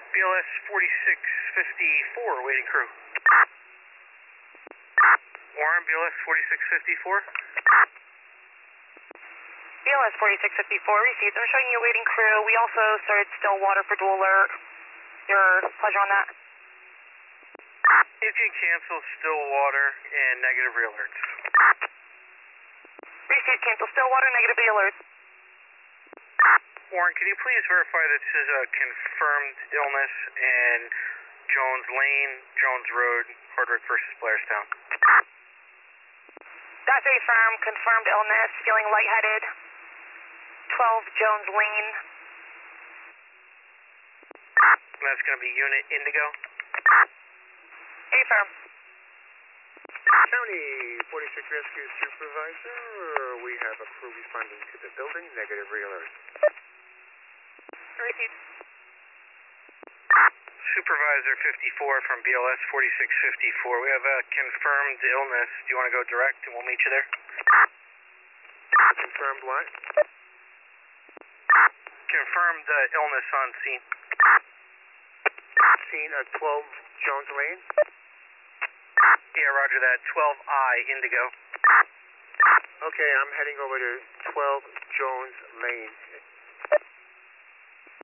BLS 4654, waiting crew. Warren, BLS 4654. BLS 4654 received. I'm showing you a waiting crew. We also started still water for dual alert. Your pleasure on that? You can cancel still water and negative re-alerts. Received, cancel still water, negative re-alerts. Warren, can you please verify that this is a confirmed illness in Jones Lane, Jones Road, Hardwick versus Blairstown? That's a firm, confirmed illness, feeling lightheaded. 12 Jones Lane. And that's going to be Unit Indigo. A firm. County 46 Rescue Supervisor, we have a crew responding to the building, negative re-alert. Received. Supervisor 54 from BLS 4654. We have a confirmed illness. Do you want to go direct and we'll meet you there? Confirmed what? Confirmed illness on scene. Scene at 12 Jones Lane? Yeah, roger that. 12I Indigo. Okay, I'm heading over to 12 Jones Lane.